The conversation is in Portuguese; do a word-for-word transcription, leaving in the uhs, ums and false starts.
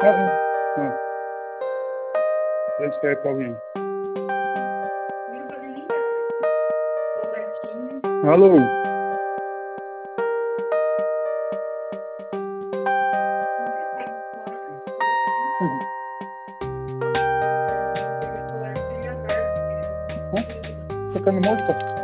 Ага. А. Transfer para alguém. Alô? Uhum. Hã? Tocando música?